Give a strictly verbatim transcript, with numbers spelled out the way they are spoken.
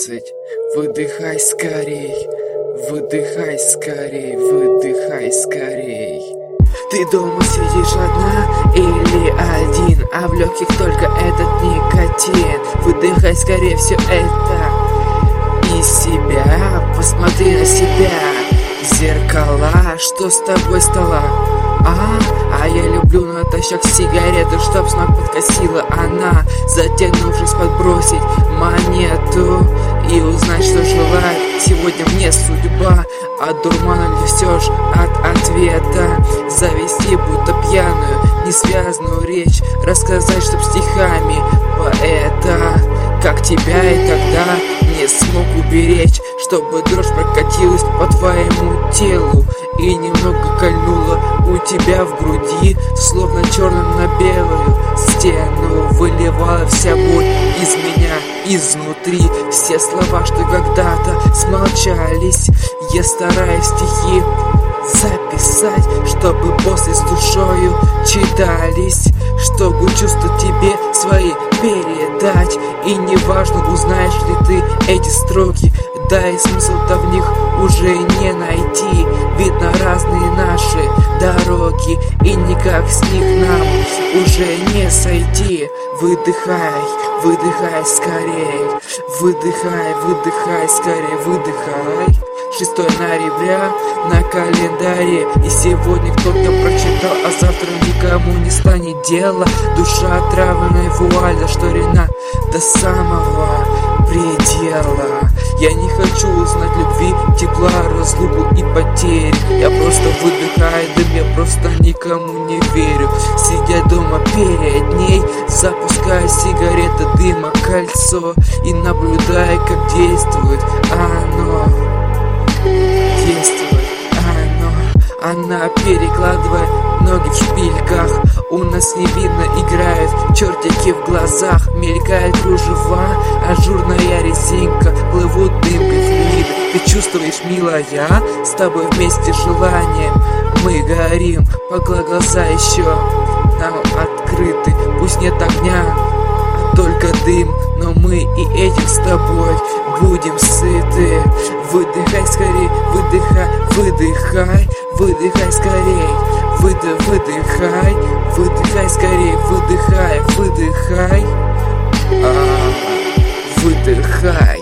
двадцать. Выдыхай скорей, выдыхай скорей, выдыхай скорей. Ты дома сидишь одна или один, а в легких только этот никотин. Выдыхай скорее все это из себя. Посмотри на себя в зеркала, что с тобой стало? А, а я люблю натощак сигарету, чтоб с ног подкосила она, затянувшись подбросить монету и узнать, что желает сегодня мне судьба. От дурмана ли все ж от ответа завести будто пьяную, несвязную речь, рассказать, чтоб стихами поэта, как тебя и когда не смог уберечь, чтобы дрожь прокатилась по твоему телу и немного кольнула у тебя в груди, словно черным на белую стену выливала вся боль из меня изнутри. Все слова, что когда-то смолчались, я стараюсь стихи записать, чтобы после с душою читались, чтобы чувства тебе свои передать. И неважно, узнаешь ли ты эти строки, да и смысл-то в них уже не найти. Видно разные наши дороги, и никак с них нам уже не сойти. Выдыхай, выдыхай скорей, выдыхай, выдыхай скорей, выдыхай. шестое ноября на календаре, и сегодня кто-то прочитал, а завтра никому не станет дела. Душа отравленная вуаль зашторена до самого предела. Я не хочу узнать любви, тепла, разлуку и потери. Я просто выдыхаю дым, я просто никому не верю. Сидя дома перед ней, запуская сигарета, дыма, кольцо, и наблюдая, как действует оно. Действует оно. Она перекладывает ноги в шпильках, у нас не видно, играют чертики в глазах, мелькает кружева, ажурная резинка, плывут дымкой флюиды. Ты чувствуешь, милая, с тобой вместе желанием мы горим, пока глаза еще нам открыты. Пусть нет огня, а только дым, но мы и этим с тобой будем сыты. Выдыхай скорей, выдыхай, выдыхай, выдыхай скорей, выды, выдыхай, выдыхай скорей, выдыхай, выдыхай, а, выдыхай.